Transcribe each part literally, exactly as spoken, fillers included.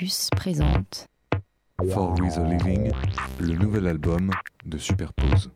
Campus présente For With a Living, le nouvel album de Superpose.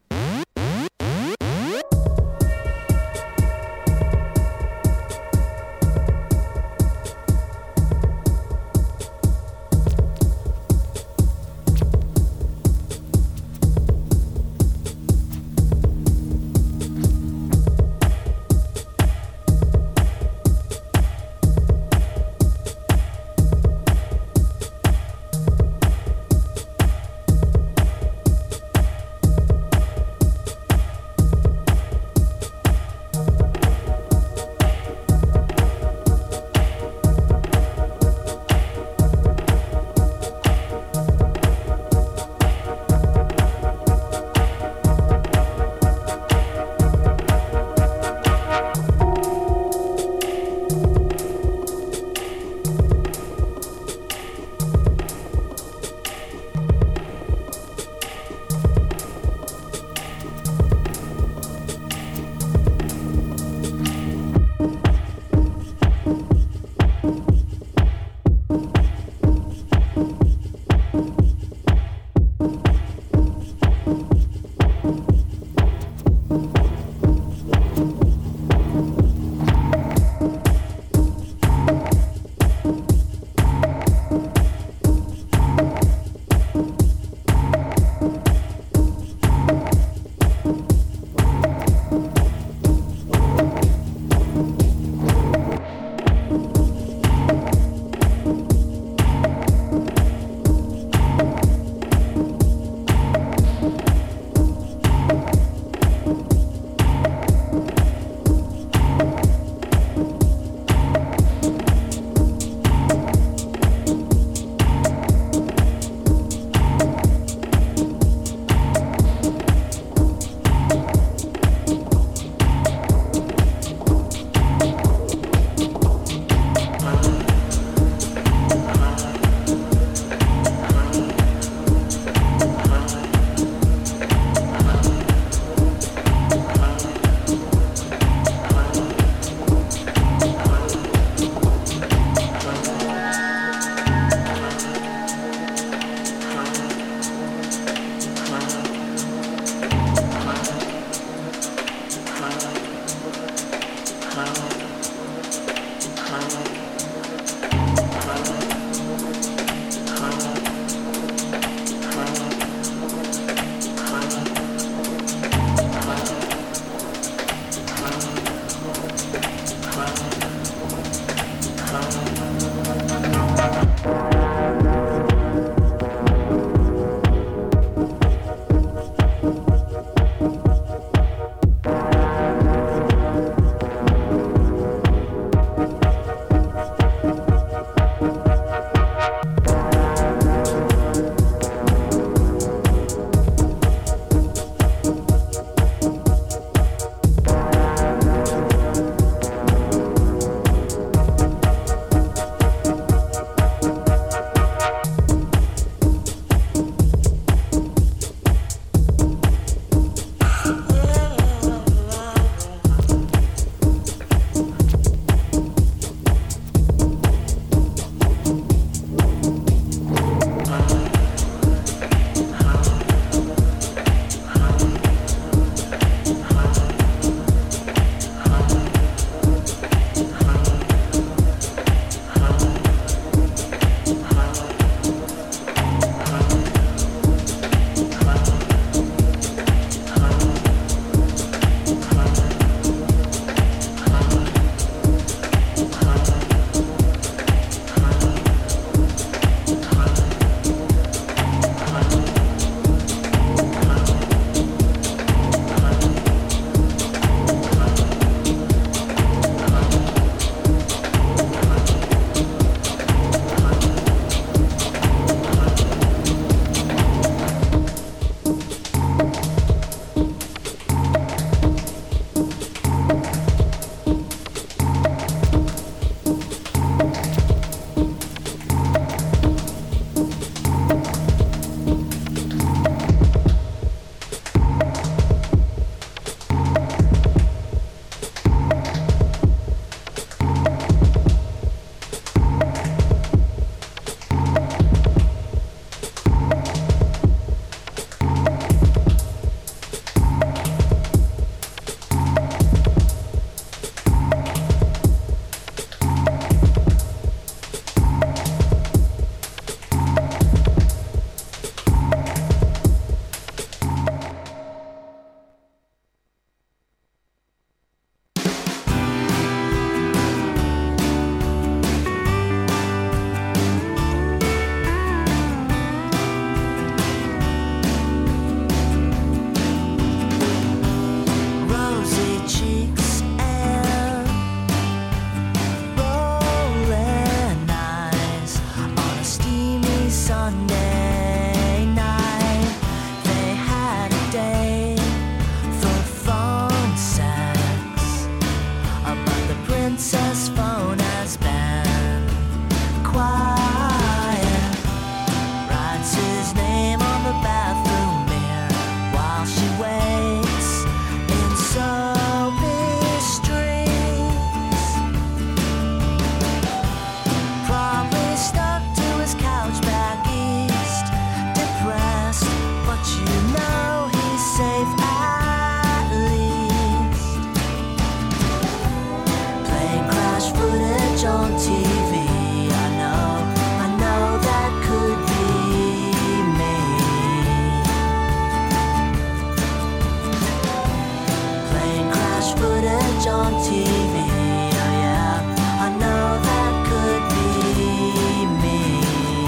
T V. Oh yeah, I know that could be me.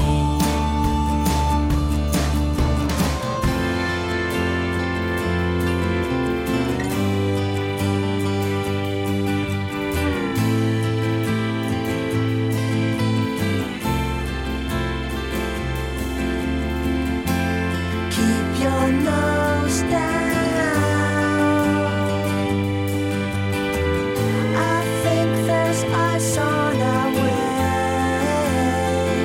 Keep your nose down. I think there's ice on our way.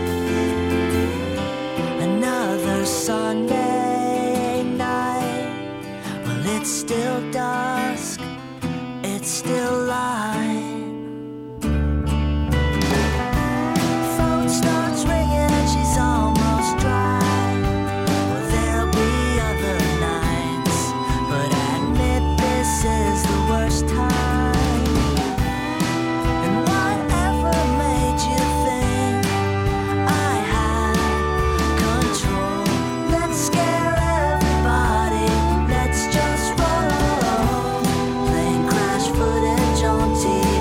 Another Sunday night. Well, it's still dusk. It's still light. Phone starts ringing and she's almost dry. Well, there'll be other nights, but I admit this is the worst time. And whatever made you think I had control? Let's scare everybody. Let's just roll. Plane crash footage on T V.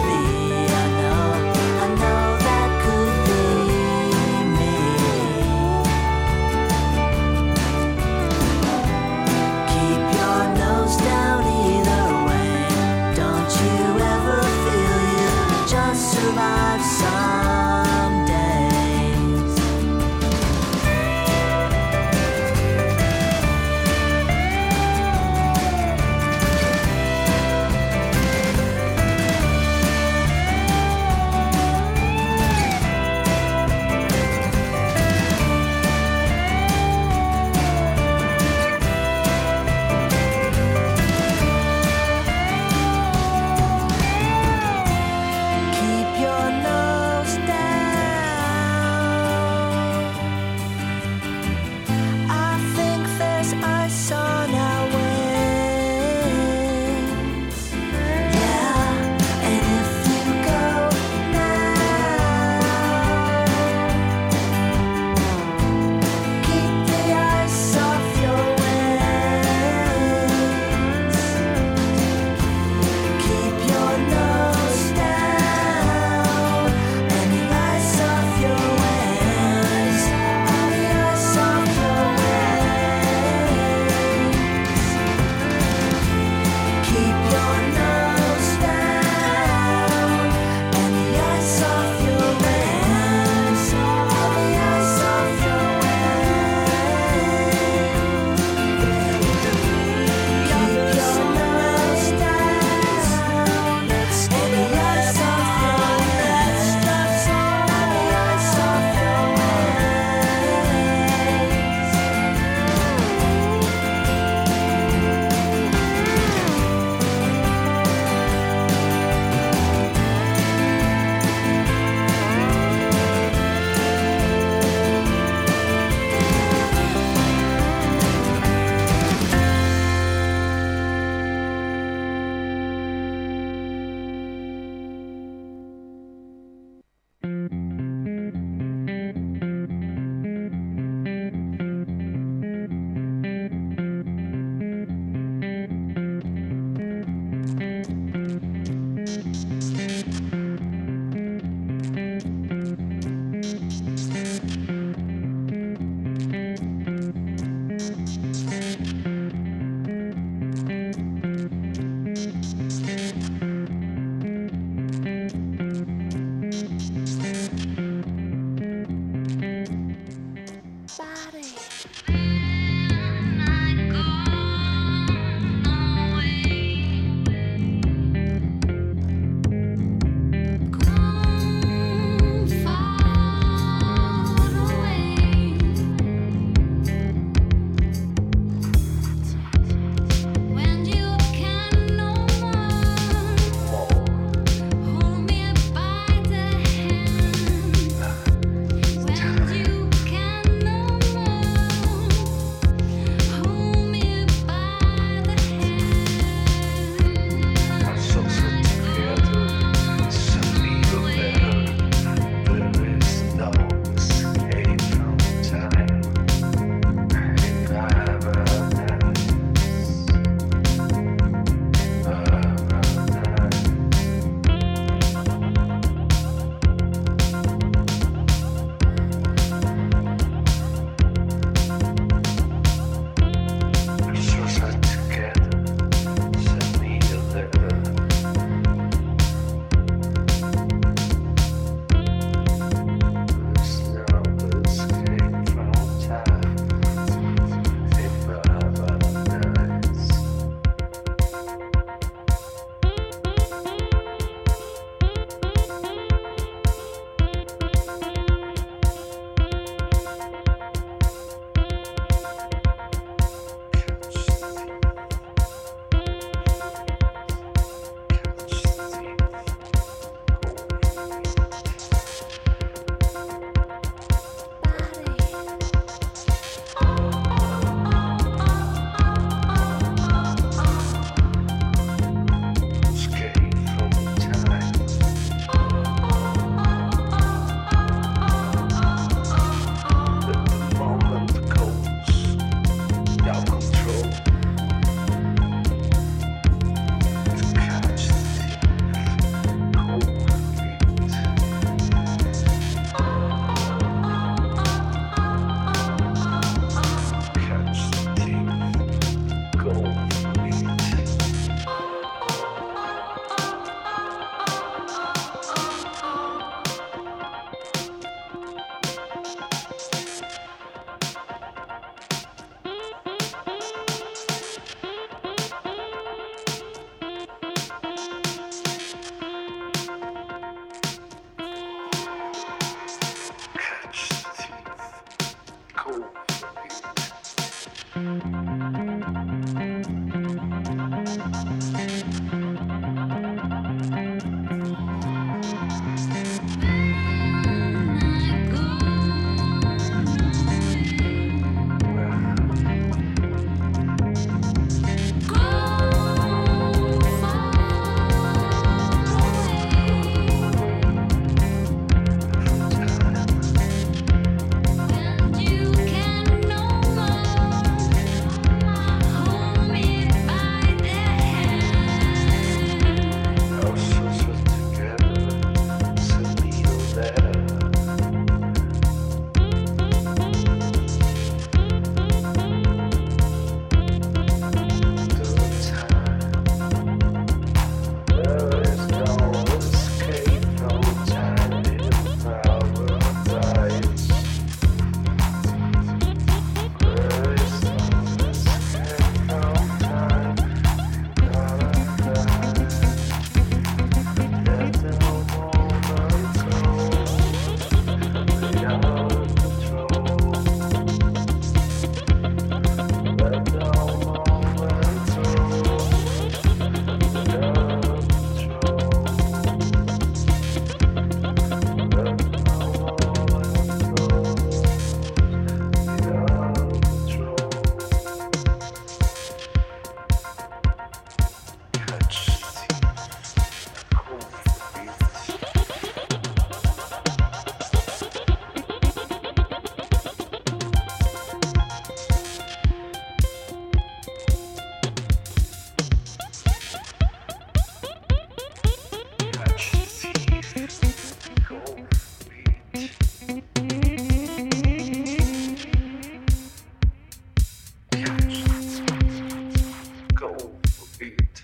feet.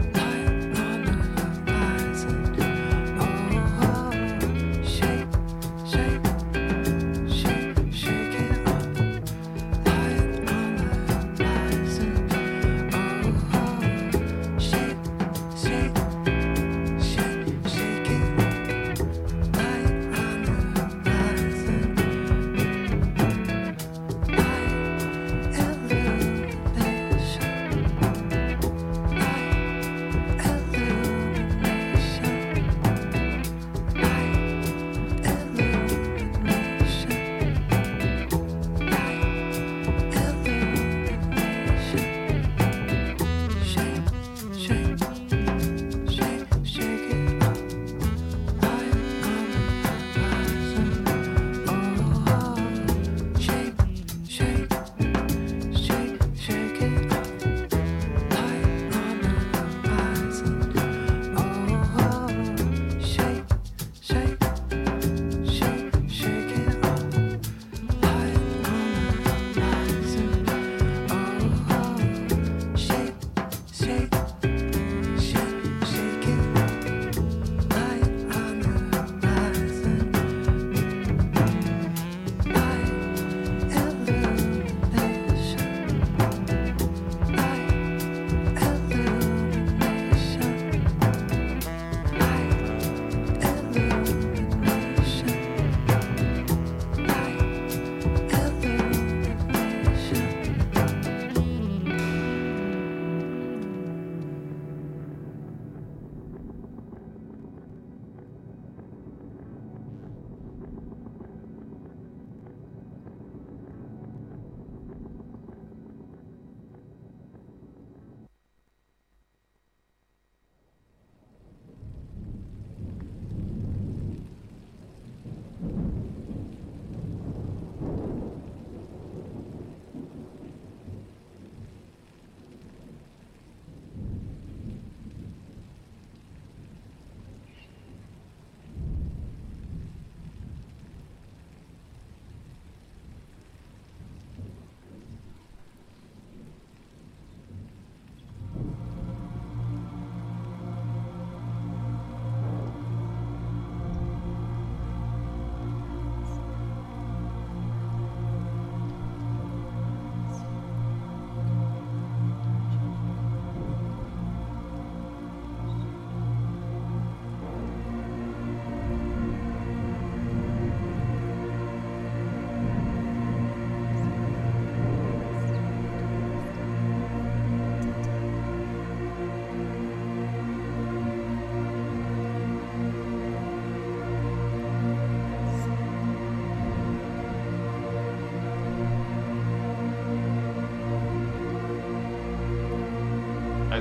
Shake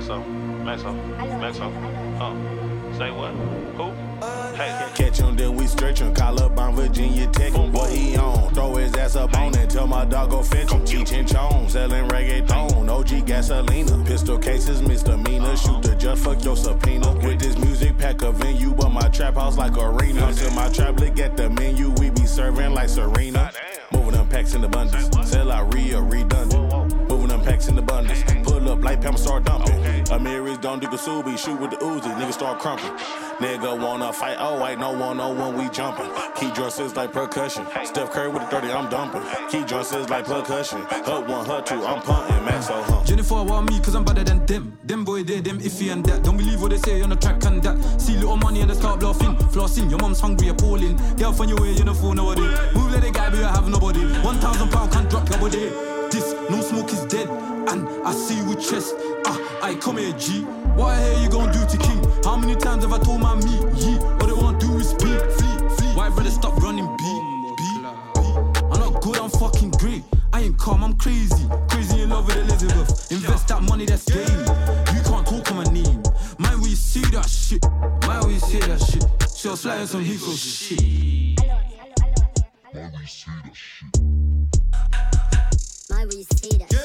Maxo, Maxo, Maxo. Uh, say what? Who? Hey. Catch him, then we stretch him. Collarbone, Virginia Tech. What he on? Throw his ass up on it. Tell my dog go fetch him. Cheech and Chong, selling reggaeton. O G gasolina. Pistol cases, misdemeanor. Shoot the judge, fuck your subpoena. With this music pack a venue, but my trap house like arena. Until my trap lick at the menu, we be serving like Serena. Moving them packs in the abundance. Sell out real, redundant. Moving them packs in the abundance. Pull up like Pam, start dumping. Amiris don't do Kasubi. Shoot with the Uzi. Niggas start crumping. Nigga wanna fight, oh wait, no one, no one, we jumping. Key drum says like percussion. Steph Curry with the thirty, I'm dumping. Key drum says like percussion. Hut one, hut two, I'm punting. Maxo hump. Jennifer want me cause I'm better than them. Them boy there, them iffy and that. Don't believe what they say on the track and that. See little money and they start bluffing. Flossing, your mom's hungry, appalling. Girl from your way, you don't fool nobody. Move like a guy, but you have nobody. One thousand pound can't drop your body. This, no smoke is dead. And I see you with chest. Ah, I come here, G. What the hell you gon' do to King? How many times have I told my me, yeah? All they wanna do is speak, flee, flee. Why brother stop running, B, B, B? I'm not good, I'm fucking great. I ain't calm, I'm crazy. Crazy in love with Elizabeth. Invest that money, that's game. You can't talk on my name. Mind where you see that shit. Mind where you see that shit. She'll slide on some Heathrow shit. Mind where you see that shit. Mind where you see that shit.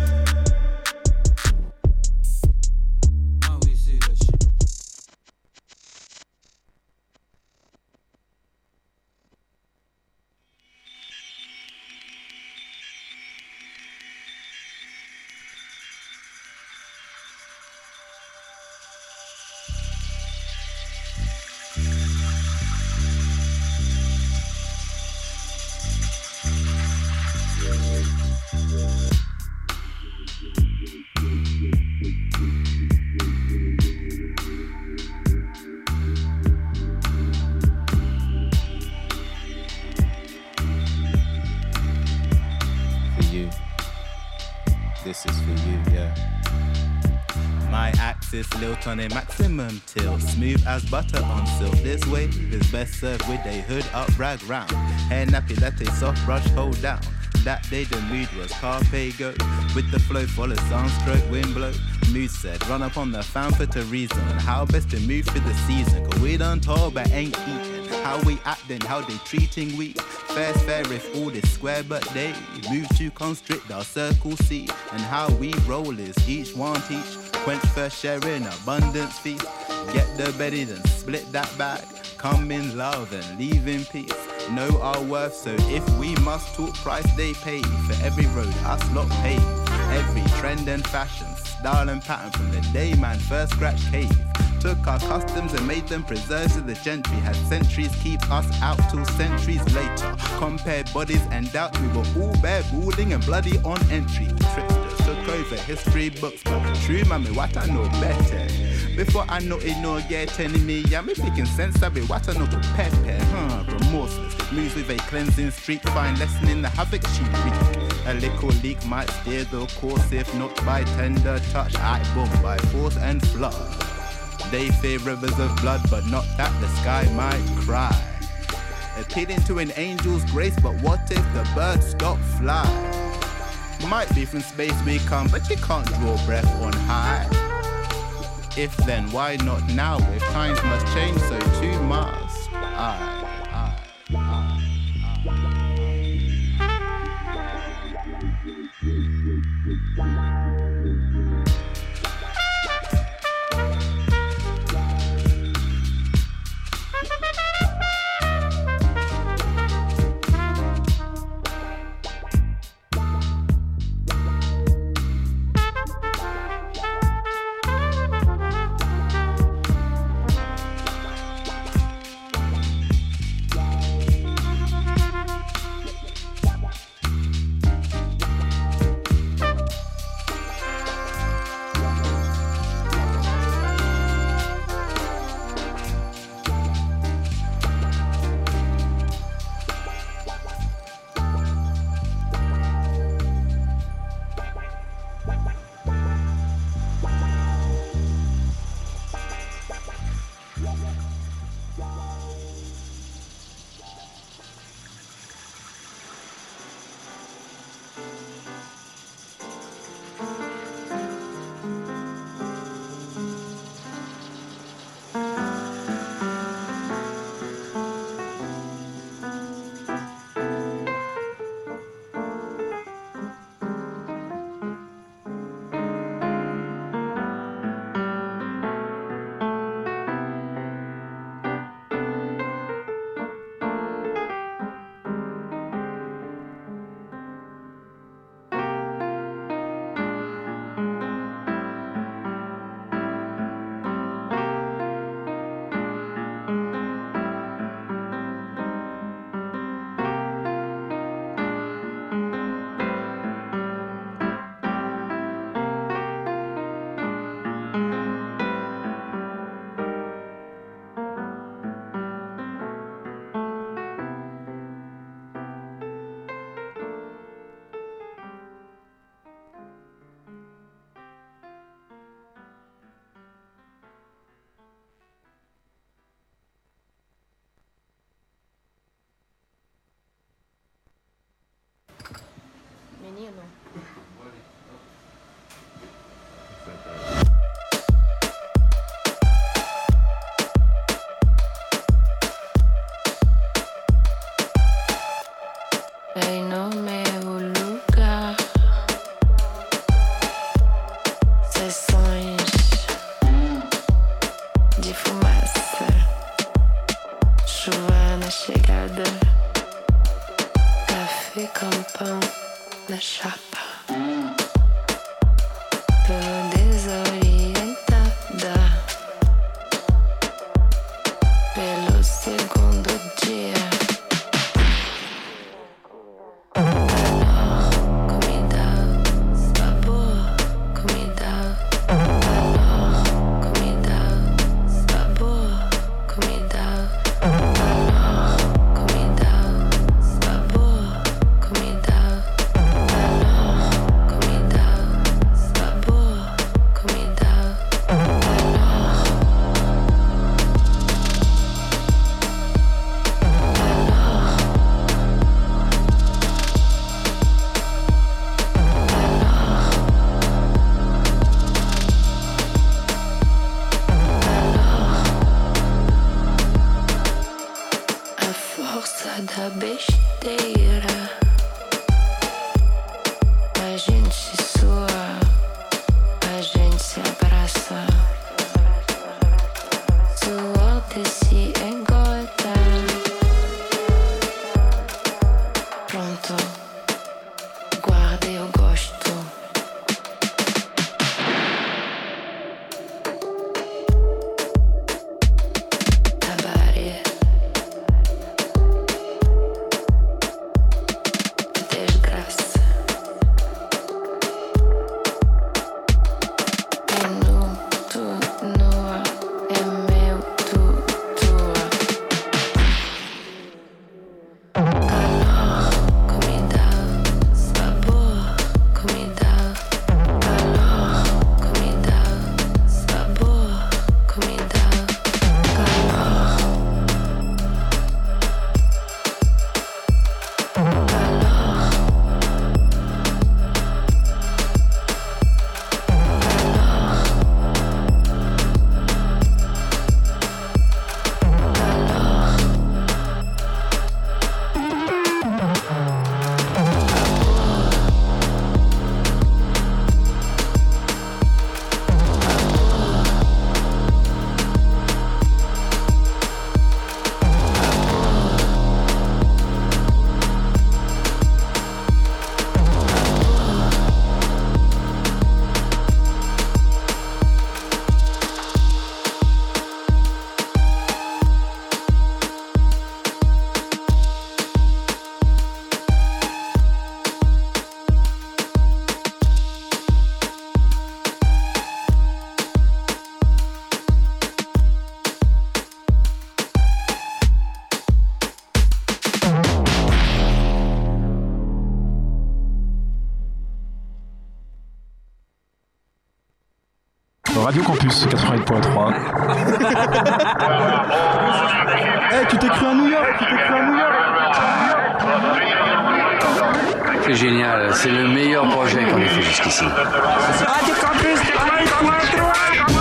On a maximum till smooth as butter on silk. This wave is best served with a hood up rag round. Hair nappy, let a soft brush hold down. That day the mood was carpe go. With the flow follow sunstroke, wind blow. Mood said run up on the fan for to reason. And how best to move for the season. Cause we done told but ain't eating. How we acting, how they treating we. Fair's fair if all is square but they move to constrict our circle C. And how we roll is each one teach. Quench first share in abundance feast. Get the bedded and split that bag. Come in love and leave in peace. Know our worth, so if we must talk price they pay. For every road us lot pave. Every trend and fashion, style and pattern. From the day man first scratch cave. Took our customs and made them preserves of the gentry. Had centuries keep us out till centuries later. Compared bodies and doubt, we were all bare balling and bloody on entry. Tricksters took over history books, but true man, me what I know better. Before I know it, no get enemy. Yeah, me making sense of it, what I know to pepper. Huh, remorseless, moves with a cleansing streak. Find lesson in the havoc she wreak. A little leak might steer the course if not by tender touch. I boom by force and flood. They fear rivers of blood, but not that the sky might cry. Appealing to an angel's grace, but what if the birds stop fly? Might be from space we come, but you can't draw breath on high. If then, why not now? If times must change, so too must I. I, I. menino. Em no meu lugar, sessões de fumaça, chuva na chegada, café com pão na chapa. Tô desorientada pelo segundo dia. Da besteira, a gente sua, a gente se abraça, suor desce em gota. Pronto, guarda, eu gosto. Tabare. Radio Campus quatre-vingt-huit point trois. Eh, hey, tu t'es cru à New York, tu t'es cru à New York. C'est génial, c'est le meilleur projet qu'on ait fait jusqu'ici. Radio Campus quatre-vingt-huit point trois.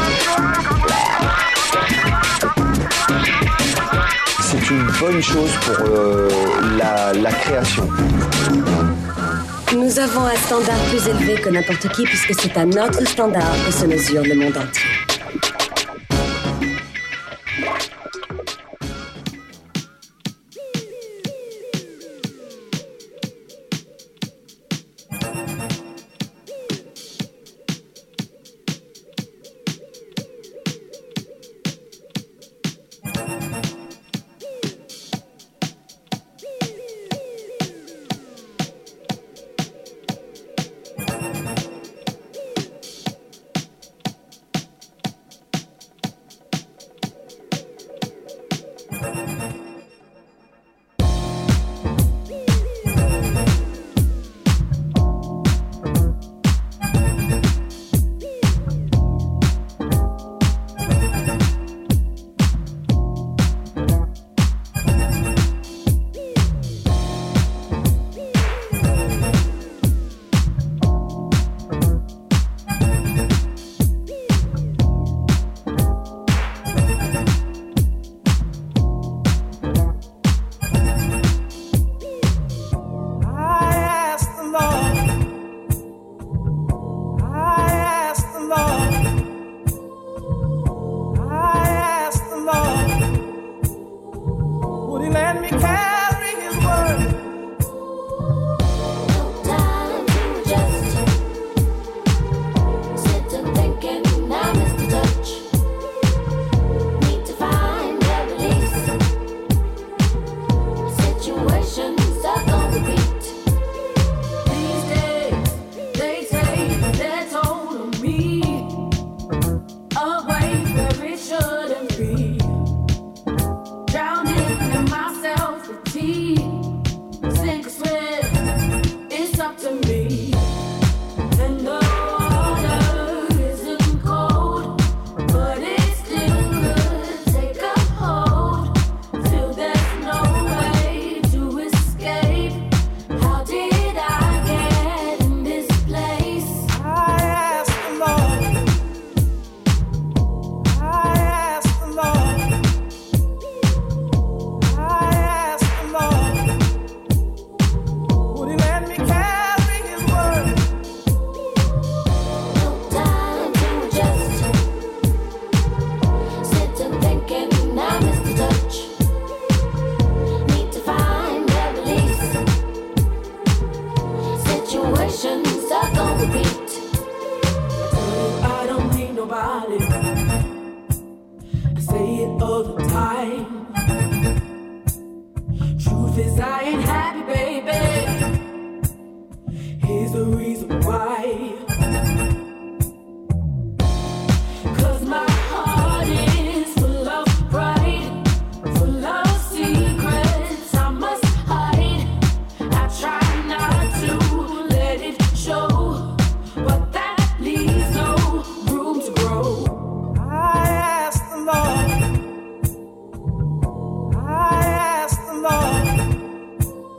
C'est une bonne chose pour euh, la, la création. Nous avons un standard plus élevé que n'importe qui puisque c'est à notre standard que se mesure le monde entier. is I ain't happy, baby. Here's the reason why. Cause my heart is full of pride, full of secrets I must hide. I try not to let it show, but that leaves no room to grow. I ask the Lord, I ask the Lord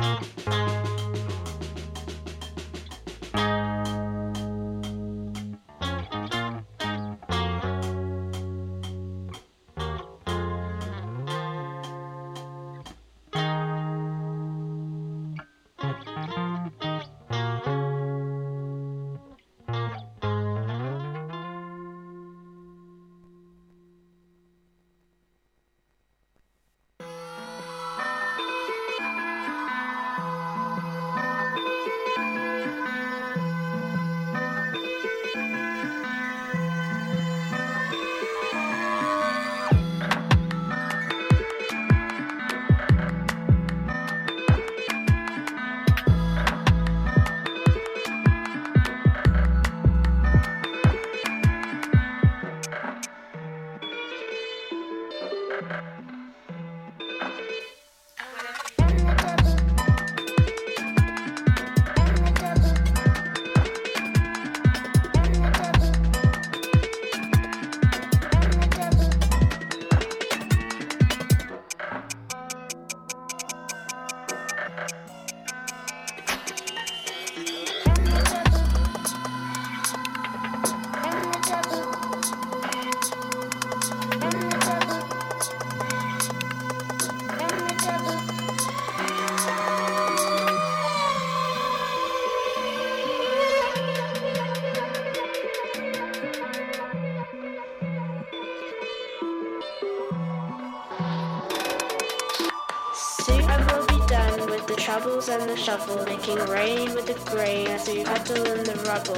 troubles and the shovel, making rain with the grain as we huddle in the rubble.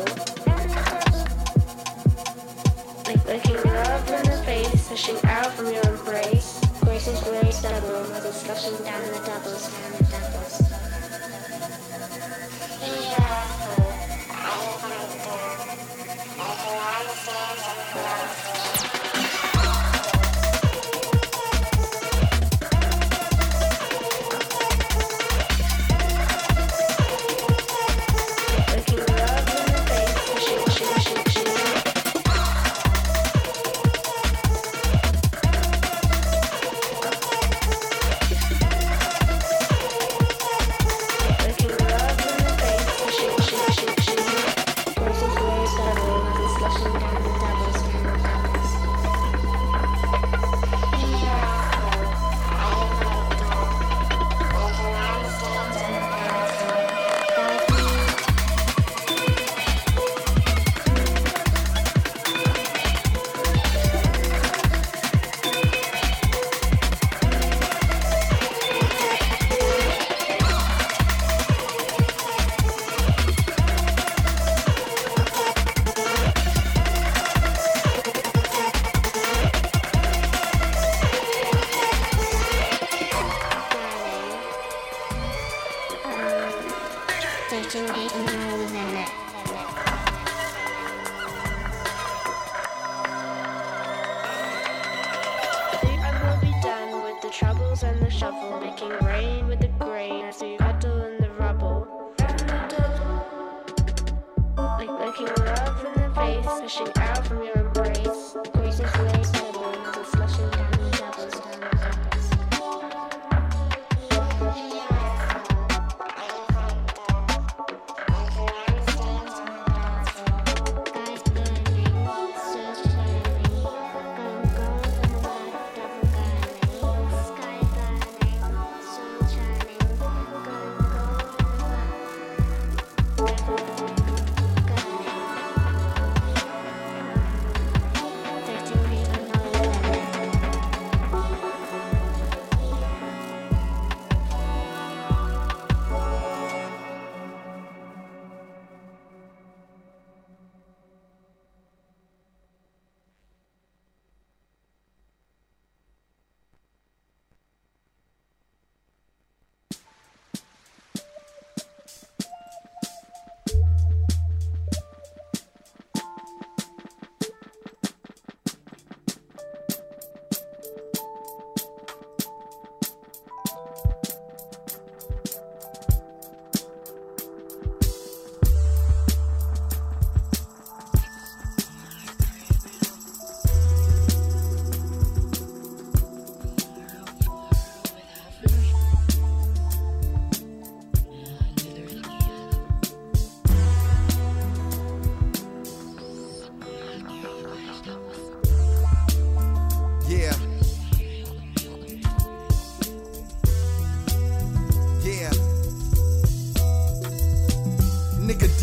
Like looking love in the face, pushing out from your embrace. Grace is grace double, as it's slushing down the doubles, down the doubles.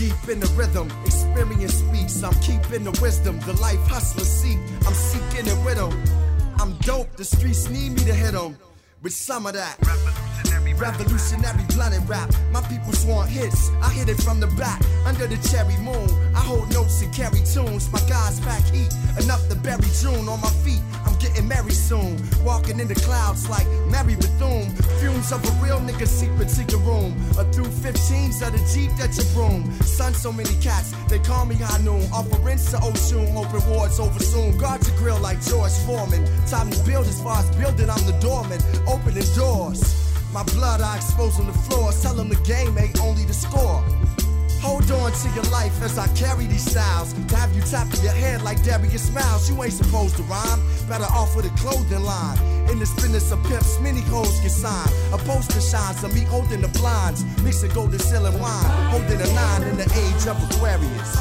deep in the rhythm, experience speaks. I'm keeping the wisdom, the life hustler seek. I'm seeking it with 'em. I'm dope, the streets need me to hit 'em with some of that. Revolutionary, revolutionary blunted rap. My peoples want hits, I hit it from the back. Under the cherry moon, I hold notes and carry tunes. My guys pack heat, enough to bury June on my feet. I'm getting married soon, walking in the clouds like Mary Bethune. Fumes of a real nigga seeping to your room, or through fifteens of the Jeep that you broom. Son, so many cats, they call me high noon. Offerings to Oshun, hope rewards over soon. Guard your grill like George Foreman. Time to build as far as building, I'm the doorman. Opening doors, my blood I expose on the floor. Tell them the game ain't only the score. Hold on to your life as I carry these styles. To have you tapping your head like Darius Miles. You ain't supposed to rhyme, better off with a clothing line. In this business of pimps, many hoes get signed. A poster shines of me holding the blinds. Mixing golden seal and wine, holding a nine in the age of Aquarius.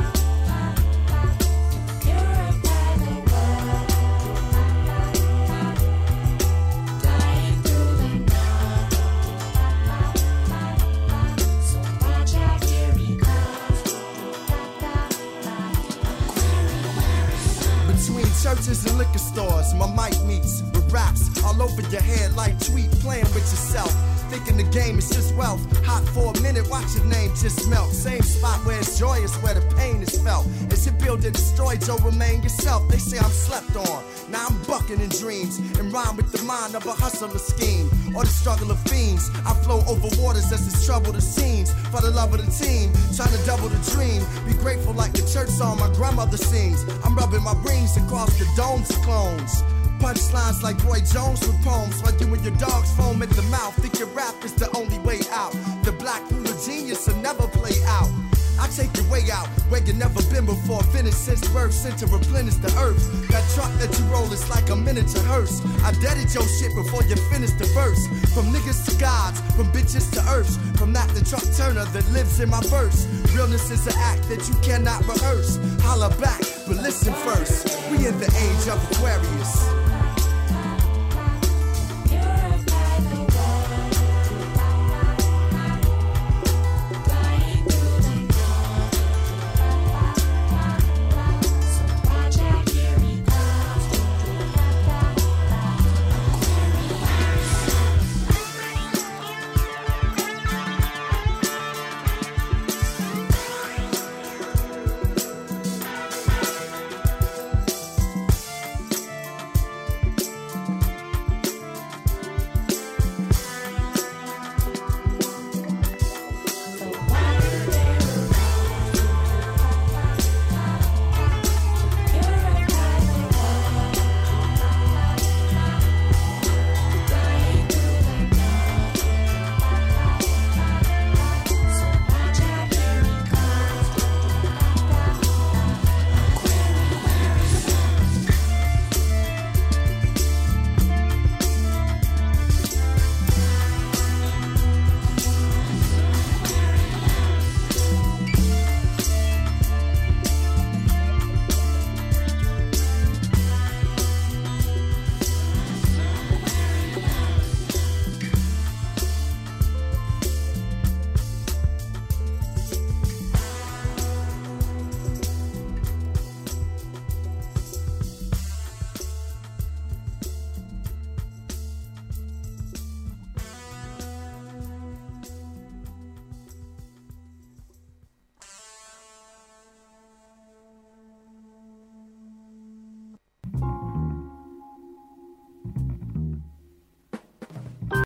Churches and liquor stores, my mic meets with raps all over your head like tweet, playing with yourself. Thinking the game is just wealth. Hot for a minute, watch your name just melt. Same spot where it's joyous, where the pain is felt. As you build and destroy, Joe, remain yourself. They say I'm slept on, now I'm bucking in dreams. And rhyme with the mind of a hustler scheme, or the struggle of fiends. I flow over waters as it's trouble the scenes. For the love of the team, trying to double the dream. Be grateful like the church song my grandmother sings. I'm rubbing my rings across the domes of clones. Punchlines like Roy Jones with poems. While you and your dogs foam at the mouth. Think your rap is the only way out. The black pool of genius will never play out. I take your way out where you never been before. Finished since birth, sent to replenish the earth. That truck that you roll is like a miniature hearse. I deaded your shit before you finish the verse. From niggas to gods, from bitches to earths. From that the truck turner that lives in my verse. Realness is an act that you cannot rehearse. Holla back, but listen first. We in the age of Aquarius.